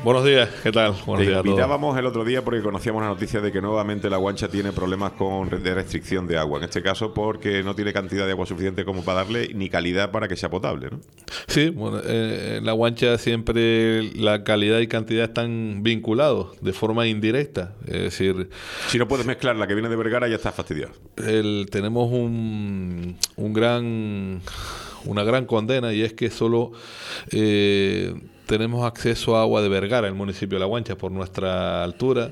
Buenos días, ¿qué tal? Buenos Te días a todos. invitábamos el otro día porque conocíamos la noticia de que nuevamente la Guancha tiene problemas de restricción de agua. En este caso porque no tiene cantidad de agua suficiente como para darle ni calidad para que sea potable, ¿no? Sí, bueno, en la Guancha siempre la calidad y cantidad están vinculados de forma indirecta. Es decir, Si no puedes mezclar la que viene de Vergara ya estás fastidiado. tenemos una gran condena, y es que solo tenemos acceso a agua de Vergara, el municipio de La Guancha, por nuestra altura,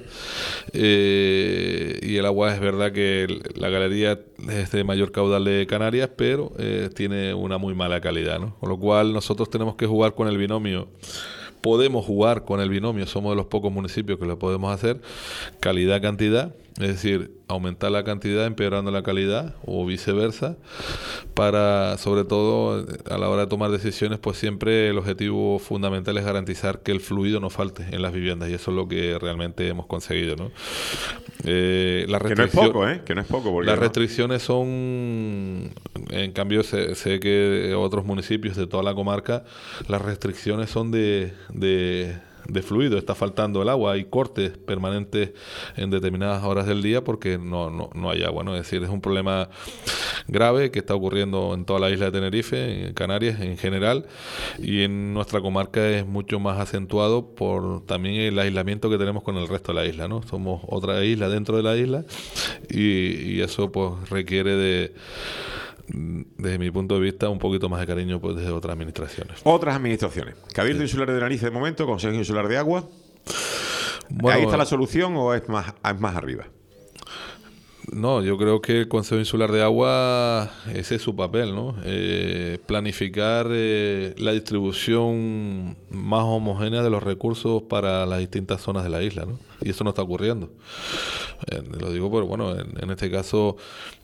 y el agua es verdad que la galería es de mayor caudal de Canarias, pero tiene una muy mala calidad, ¿no? Con lo cual nosotros tenemos que jugar con el binomio. Podemos jugar con el binomio, somos de los pocos municipios que lo podemos hacer, calidad-cantidad, es decir, aumentar la cantidad empeorando la calidad o viceversa, para, sobre todo, a la hora de tomar decisiones, pues siempre el objetivo fundamental es garantizar que el fluido no falte en las viviendas, y eso es lo que realmente hemos conseguido, ¿no? Que no es poco, ¿eh? Que no es poco. Las restricciones son, en cambio, sé que otros municipios de toda la comarca, las restricciones son de fluido, está faltando el agua, hay cortes permanentes en determinadas horas del día porque no hay agua, ¿no? Es decir, es un problema grave que está ocurriendo en toda la isla de Tenerife, en Canarias en general, y en nuestra comarca es mucho más acentuado por también el aislamiento que tenemos con el resto de la isla, ¿no? Somos otra isla dentro de la isla, y eso pues requiere desde mi punto de vista, un poquito más de cariño pues desde otras administraciones. Otras administraciones. Cabildo Insular de Tenerife de momento, Consejo Insular de Agua. Bueno, ¿Ahí está la solución o es más arriba? No, yo creo que el Consejo Insular de Agua, ese es su papel, ¿no? Planificar la distribución más homogénea de los recursos para las distintas zonas de la isla, ¿no? Y eso no está ocurriendo. Lo digo porque, bueno, en este caso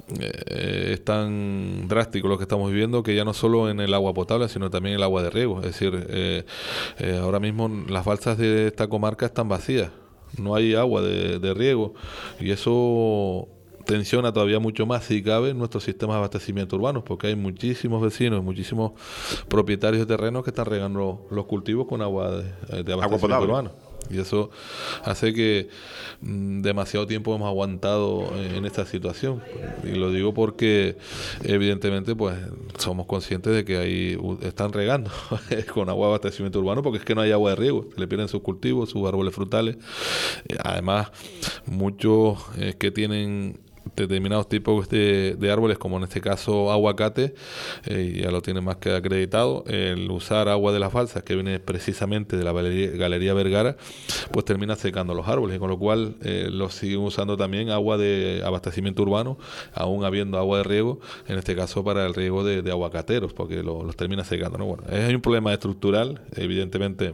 es tan drástico lo que estamos viviendo que ya no solo en el agua potable, sino también en el agua de riego. Es decir, ahora mismo las balsas de esta comarca están vacías. No hay agua de riego, y eso tensiona todavía mucho más, si cabe, nuestros sistemas de abastecimiento urbanos, porque hay muchísimos vecinos, muchísimos propietarios de terrenos que están regando los cultivos con agua de abastecimiento urbano. Y eso hace que demasiado tiempo hemos aguantado en esta situación. Y lo digo porque evidentemente pues somos conscientes de que ahí están regando con agua de abastecimiento urbano, porque es que no hay agua de riego, se le pierden sus cultivos, sus árboles frutales. Además, muchos que tienen determinados tipos de árboles, como en este caso aguacate, ya lo tienen más que acreditado. El usar agua de las balsas, que viene precisamente de la Galería Vergara, pues termina secando los árboles, y con lo cual los siguen usando también agua de abastecimiento urbano, aún habiendo agua de riego, en este caso para el riego de aguacateros, porque los termina secando, ¿no? Bueno, hay un problema estructural, evidentemente,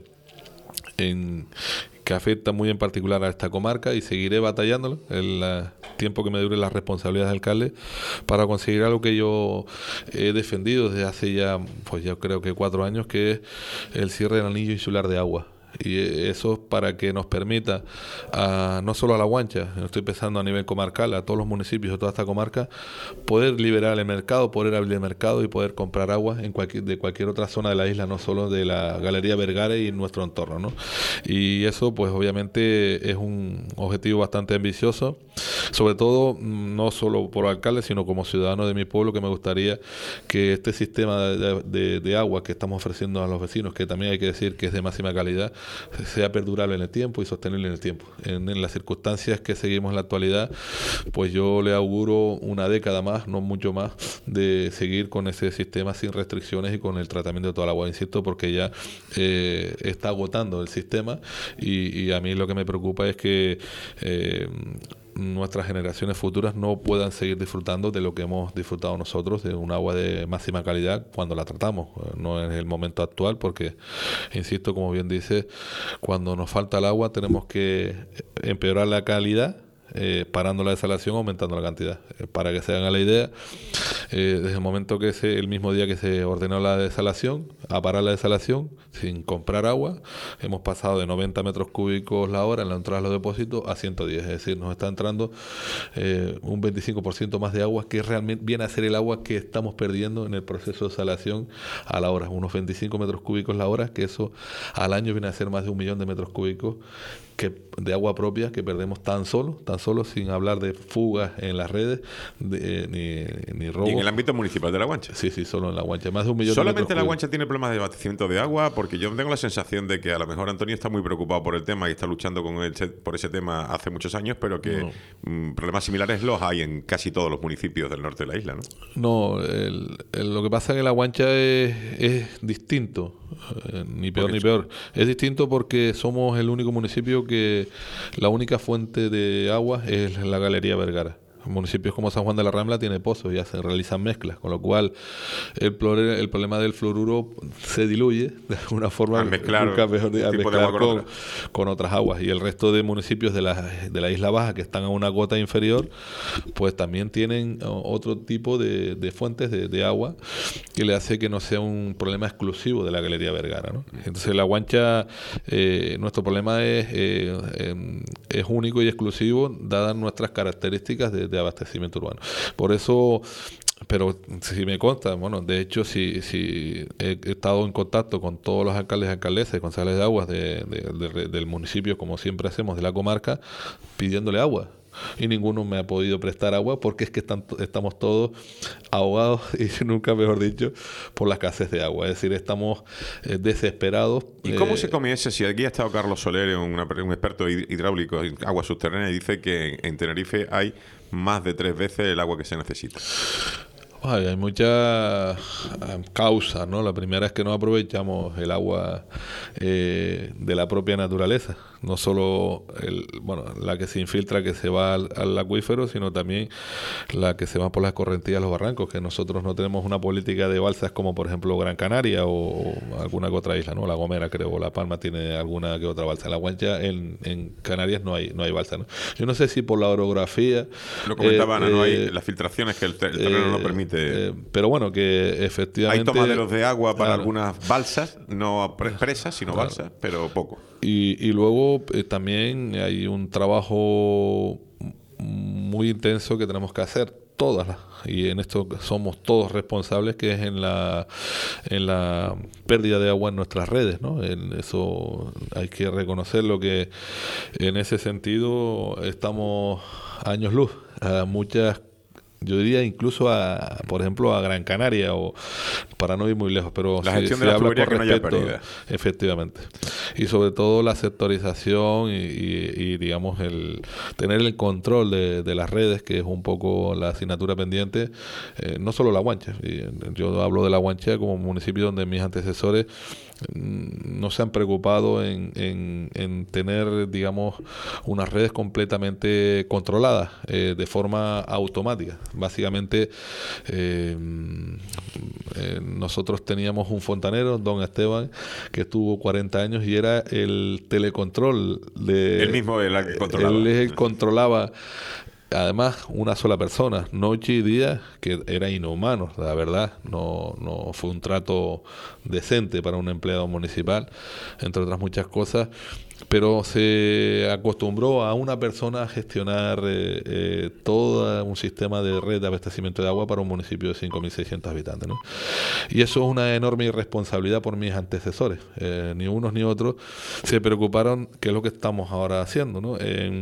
que afecta muy en particular a esta comarca, y seguiré batallándolo el tiempo que me dure las responsabilidades de alcalde para conseguir algo que yo he defendido desde hace ya, pues ya creo que 4 años, que es el cierre del anillo insular de agua. Y eso para que nos permita no solo a La Guancha, estoy pensando a nivel comarcal, a todos los municipios de toda esta comarca, poder liberar el mercado, poder abrir el mercado y poder comprar agua de cualquier otra zona de la isla, no solo de la Galería Vergara y nuestro entorno, ¿no? Y eso pues obviamente es un objetivo bastante ambicioso, sobre todo no solo por alcalde, sino como ciudadano de mi pueblo, que me gustaría que este sistema de agua que estamos ofreciendo a los vecinos, que también hay que decir que es de máxima calidad, sea perdurable en el tiempo y sostenible en el tiempo. En las circunstancias que seguimos en la actualidad, pues yo le auguro una década más, no mucho más, de seguir con ese sistema sin restricciones y con el tratamiento de toda el agua, insisto, porque ya está agotando el sistema, y a mí lo que me preocupa es que nuestras generaciones futuras no puedan seguir disfrutando de lo que hemos disfrutado nosotros, de un agua de máxima calidad cuando la tratamos. No es el momento actual porque, insisto, como bien dice, cuando nos falta el agua tenemos que empeorar la calidad parando la desalación, aumentando la cantidad. Para que se hagan la idea, desde el momento que el mismo día que se ordenó la desalación, a parar la desalación, sin comprar agua, hemos pasado de 90 metros cúbicos la hora en la entrada de los depósitos a 110. Es decir, nos está entrando un 25% más de agua, que realmente viene a ser el agua que estamos perdiendo en el proceso de desalación a la hora. Unos 25 metros cúbicos la hora, que eso al año viene a ser más de 1 millón de metros cúbicos de agua propia que perdemos tan solo, sin hablar de fugas en las redes, ni robo. ¿Y en el ámbito municipal de La Guancha? Sí, solo en La Guancha. Más de 1 millón de metros ¿Solamente cúbicos. La Guancha tiene problemas de abastecimiento de agua? Porque yo tengo la sensación de que a lo mejor Antonio está muy preocupado por el tema y está luchando por ese tema hace muchos años, pero que problemas similares los hay en casi todos los municipios del norte de la isla, ¿no? No, lo que pasa es que La Guancha es distinto, ni peor ni peor. Es distinto porque somos el único municipio que la única fuente de agua es la Galería Vergara. Municipios como San Juan de la Rambla tiene pozos, ya se realizan mezclas, con lo cual el problema del fluoruro se diluye de alguna forma al mezclar con otras aguas, y el resto de municipios de la Isla Baja que están a una gota inferior, pues también tienen otro tipo de fuentes de agua que le hace que no sea un problema exclusivo de la Galería Vergara, ¿no? Entonces La Guancha, nuestro problema es único y exclusivo dadas nuestras características de abastecimiento urbano. Por eso, pero si me consta, bueno, de hecho, si he estado en contacto con todos los alcaldes y alcaldesas, concejales de aguas del municipio, como siempre hacemos, de la comarca, pidiéndole agua. Y ninguno me ha podido prestar agua porque es que estamos todos ahogados, y nunca mejor dicho, por la escasez de agua. Es decir, estamos desesperados. ¿Y cómo se come ese? Si aquí ha estado Carlos Soler, un experto hidráulico en agua subterránea, y dice que en Tenerife hay más de 3 veces el agua que se necesita. Hay muchas causas, ¿no? La primera es que no aprovechamos el agua de la propia naturaleza. No solo la que se infiltra, que se va al acuífero, sino también la que se va por las correntías, los barrancos, que nosotros no tenemos una política de balsas como por ejemplo Gran Canaria o alguna que otra isla, ¿no? La Gomera, creo, o La Palma tiene alguna que otra balsa. En La Guancha, en Canarias no hay balsa, ¿no? Yo no sé si por la orografía... Lo comentaba Ana, no hay las filtraciones que el terreno no permite. Pero bueno, que efectivamente... Hay tomaderos de agua para algunas balsas, no presas, sino balsas, pero poco. Y luego también hay un trabajo muy intenso que tenemos que hacer todas, y en esto somos todos responsables, que es en la pérdida de agua en nuestras redes, ¿no? En eso hay que reconocerlo, que en ese sentido estamos años luz a muchas, yo diría incluso por ejemplo, a Gran Canaria, o para no ir muy lejos, pero la gestión de la tubería que no haya pérdida. Efectivamente. Y sobre todo la sectorización y digamos, tener el control de las redes, que es un poco la asignatura pendiente, no solo La Guancha. Yo hablo de La Guancha como municipio donde mis antecesores no se han preocupado en tener, digamos, unas redes completamente controladas de forma automática. Básicamente, nosotros teníamos un fontanero, don Esteban, que estuvo 40 años y era el telecontrol de... Él mismo era el que controlaba. Él controlaba, además, una sola persona, noche y día, que era inhumano, la verdad. No fue un trato decente para un empleado municipal, entre otras muchas cosas, pero se acostumbró a una persona a gestionar todo un sistema de red de abastecimiento de agua para un municipio de 5.600 habitantes, ¿no? Y eso es una enorme irresponsabilidad por mis antecesores. Ni unos ni otros se preocuparon, que es lo que estamos ahora haciendo, ¿no?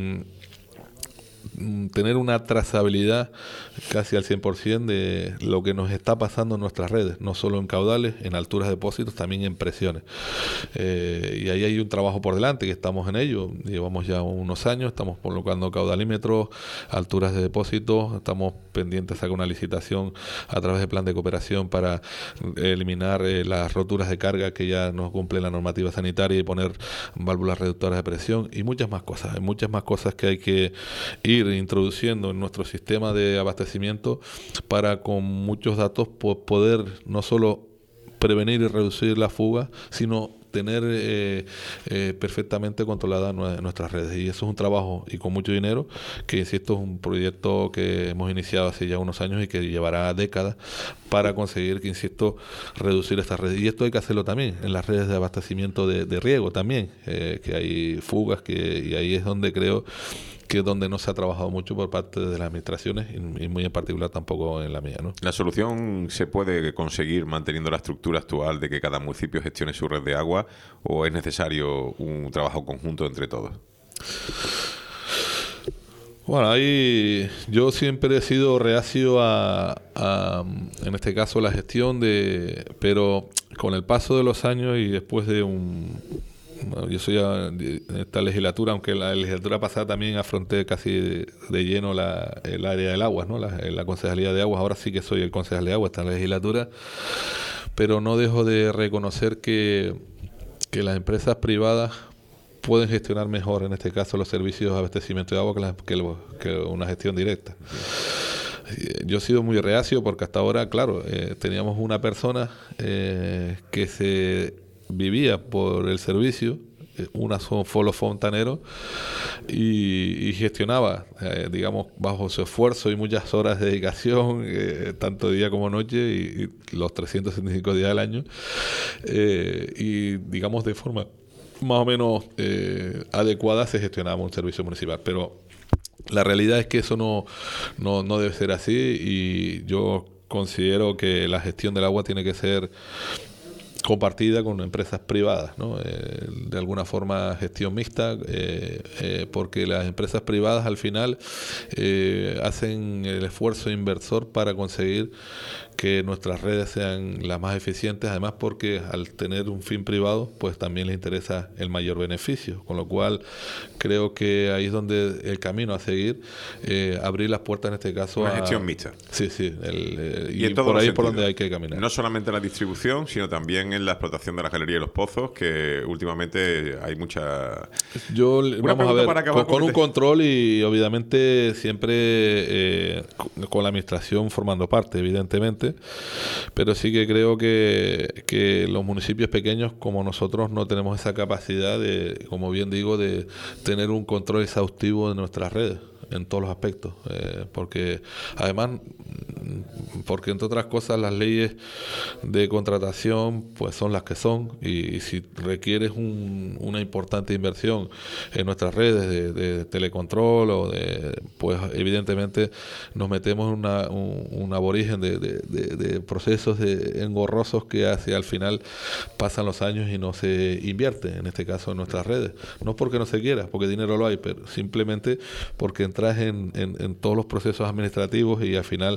Tener una trazabilidad casi al 100% de lo que nos está pasando en nuestras redes, no solo en caudales, en alturas de depósitos, también en presiones. Y ahí hay un trabajo por delante, que estamos en ello. Llevamos ya unos años, estamos colocando caudalímetros, alturas de depósitos, estamos pendientes de sacar una licitación a través del plan de cooperación para eliminar las roturas de carga que ya no cumplen la normativa sanitaria y poner válvulas reductoras de presión, y muchas más cosas. Hay muchas más cosas que hay que ir introduciendo en nuestro sistema de abastecimiento para, con muchos datos, poder no solo prevenir y reducir la fuga, sino tener perfectamente controladas nuestras redes. Y eso es un trabajo y con mucho dinero, que insisto, es un proyecto que hemos iniciado hace ya unos años y que llevará décadas para conseguir, que insisto, reducir estas redes. Y esto hay que hacerlo también en las redes de abastecimiento de riego también, que hay fugas, y ahí es donde creo que es donde no se ha trabajado mucho por parte de las administraciones y muy en particular tampoco en la mía, ¿no? ¿La solución se puede conseguir manteniendo la estructura actual de que cada municipio gestione su red de agua, o es necesario un trabajo conjunto entre todos? Bueno, ahí yo siempre he sido reacio en este caso, la gestión pero con el paso de los años y después de bueno, yo soy en esta legislatura, aunque la legislatura pasada también afronté casi de lleno el área del agua, ¿no? La concejalía de aguas. Ahora sí que soy el concejal de agua, esta legislatura, pero no dejo de reconocer que las empresas privadas pueden gestionar mejor, en este caso, los servicios de abastecimiento de agua que una gestión directa. Yo he sido muy reacio porque hasta ahora, claro, teníamos una persona que se vivía por el servicio, los fontaneros, y gestionaba, digamos, bajo su esfuerzo y muchas horas de dedicación, tanto día como noche, y los 365 días del año, y digamos de forma más o menos adecuada se gestionaba un servicio municipal. Pero la realidad es que eso no debe ser así, y yo considero que la gestión del agua tiene que ser compartida con empresas privadas, ¿no? De alguna forma gestión mixta, porque las empresas privadas al final hacen el esfuerzo inversor para conseguir que nuestras redes sean las más eficientes, además porque al tener un fin privado, pues también les interesa el mayor beneficio, con lo cual creo que ahí es donde el camino a seguir, abrir las puertas en este caso una gestión mixta. Sí, y en por ahí sentidos, por donde hay que caminar. No solamente en la distribución, sino también en la explotación de la galería y los pozos, que últimamente hay mucha... Vamos a ver, con un control y obviamente siempre con la administración formando parte, evidentemente, pero sí que creo que los municipios pequeños como nosotros no tenemos esa capacidad de, como bien digo, de tener un control exhaustivo de nuestras redes en todos los aspectos, porque entre otras cosas las leyes de contratación pues son las que son, y si requieres una importante inversión en nuestras redes de telecontrol pues evidentemente nos metemos en un aborigen de procesos engorrosos que al final pasan los años y no se invierte, en este caso en nuestras redes, no porque no se quiera, porque dinero lo hay, pero simplemente porque entras en todos los procesos administrativos y al final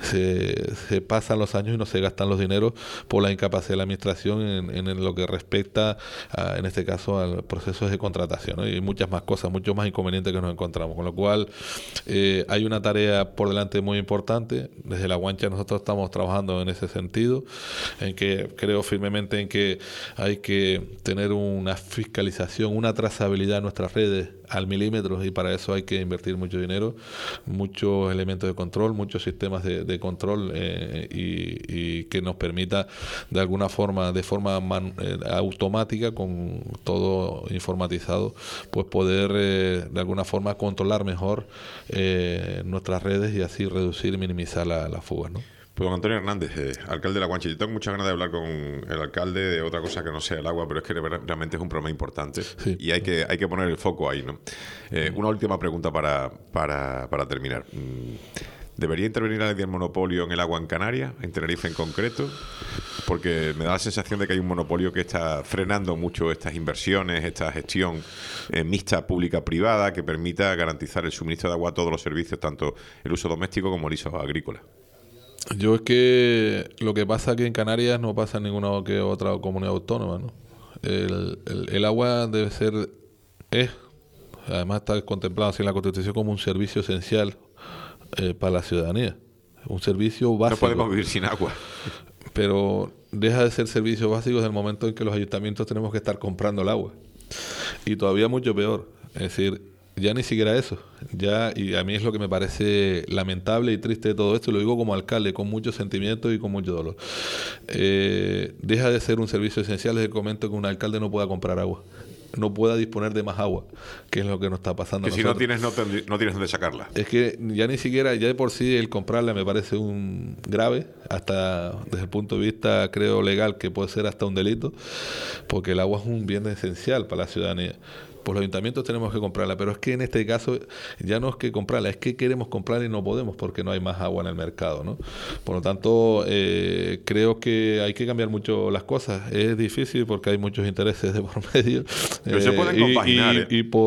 se pasan los años y no se gastan los dineros por la incapacidad de la administración en lo que respecta en este caso a procesos de contratación, ¿no? Y muchas más cosas, muchos más inconvenientes que nos encontramos, con lo cual hay una tarea por delante muy importante. Desde La Guancha nosotros estamos trabajando en ese sentido, en que creo firmemente en que hay que tener una fiscalización, una trazabilidad en nuestras redes al milímetro, y para eso hay que invertir mucho dinero, muchos elementos de control, muchos sistemas de control, y que nos permita de alguna forma, automática, con todo informatizado, pues poder de alguna forma controlar mejor nuestras redes y así reducir y minimizar las fugas, ¿no? Pues don Antonio Hernández, alcalde de La Guancha. Yo tengo muchas ganas de hablar con el alcalde de otra cosa que no sea el agua, pero es que realmente es un problema importante, sí, y hay que poner el foco ahí, ¿no? Una última pregunta para terminar. ¿Debería intervenir la ley del monopolio en el agua en Canarias, en Tenerife en concreto? Porque me da la sensación de que hay un monopolio que está frenando mucho estas inversiones, esta gestión mixta pública-privada que permita garantizar el suministro de agua a todos los servicios, tanto el uso doméstico como el uso agrícola. Yo es que lo que pasa aquí en Canarias no pasa en ninguna que otra comunidad autónoma, ¿no? El agua debe ser, además está contemplado así en la Constitución como un servicio esencial para la ciudadanía, un servicio básico. No podemos vivir sin agua. Pero deja de ser servicio básico desde el momento en que los ayuntamientos tenemos que estar comprando el agua. Y todavía mucho peor, es decir, ya ni siquiera eso. Ya, y a mí es lo que me parece lamentable y triste de todo esto, y lo digo como alcalde, con mucho sentimiento y con mucho dolor. Deja de ser un servicio esencial desde el momento que un alcalde no pueda comprar agua, no pueda disponer de más agua, que es lo que nos está pasando que a si nosotros. no tienes dónde sacarla. Es que ya ni siquiera, ya de por sí el comprarla me parece un grave, hasta desde el punto de vista, creo, legal, que puede ser hasta un delito, porque el agua es un bien esencial para la ciudadanía. Pues los ayuntamientos tenemos que comprarla, pero es que en este caso ya no es que comprarla, es que queremos comprarla y no podemos porque no hay más agua en el mercado, ¿no? Por lo tanto, creo que hay que cambiar mucho las cosas. Es difícil porque hay muchos intereses de por medio. Pero se pueden compaginar.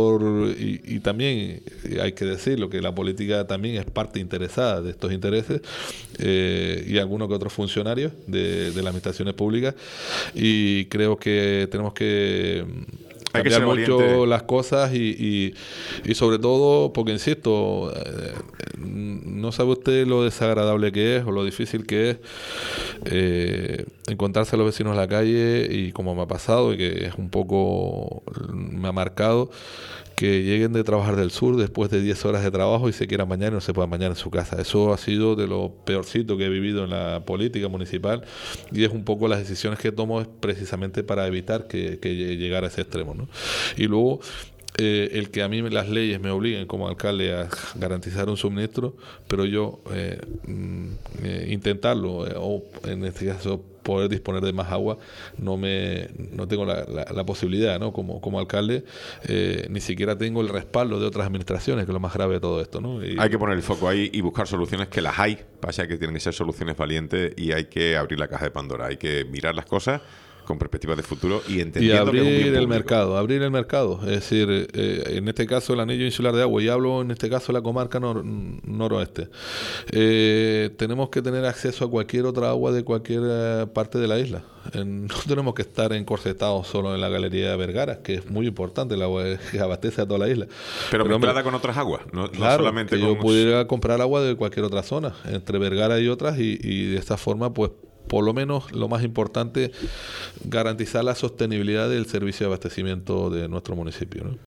Y también hay que decirlo, que la política también es parte interesada de estos intereses, y algunos que otros funcionarios de las administraciones públicas, y creo que tenemos que cambiar mucho las cosas y sobre todo porque, insisto, no sabe usted lo desagradable que es o lo difícil que es encontrarse a los vecinos en la calle, y como me ha pasado y que es un poco, me ha marcado, que lleguen de trabajar del sur después de 10 horas de trabajo y se quieran bañar y no se puedan bañar en su casa. Eso ha sido de lo peorcito que he vivido en la política municipal, y es un poco las decisiones que tomo es precisamente para evitar que llegara a ese extremo, ¿no? Y luego, el que a mí las leyes me obliguen como alcalde a garantizar un suministro, pero yo intentarlo, o en este caso poder disponer de más agua, no tengo la posibilidad, ¿no? Como alcalde, ni siquiera tengo el respaldo de otras administraciones, que es lo más grave de todo esto, ¿no? Hay que poner el foco ahí y buscar soluciones, que las hay, pasa que tienen que ser soluciones valientes, y hay que abrir la caja de Pandora, hay que mirar las cosas con perspectivas de futuro y entendiendo que es un bien público. Abrir el mercado, es decir, en este caso el anillo insular de agua, y hablo en este caso de la comarca noroeste, tenemos que tener acceso a cualquier otra agua de cualquier parte de la isla. No tenemos que estar encorsetados solo en la galería de Vergara, que es muy importante, el agua que abastece a toda la isla. Pero mezclada con otras aguas, no solamente que con... yo pudiera comprar agua de cualquier otra zona, entre Vergara y otras, y de esta forma, pues, por lo menos lo más importante, garantizar la sostenibilidad del servicio de abastecimiento de nuestro municipio, ¿no?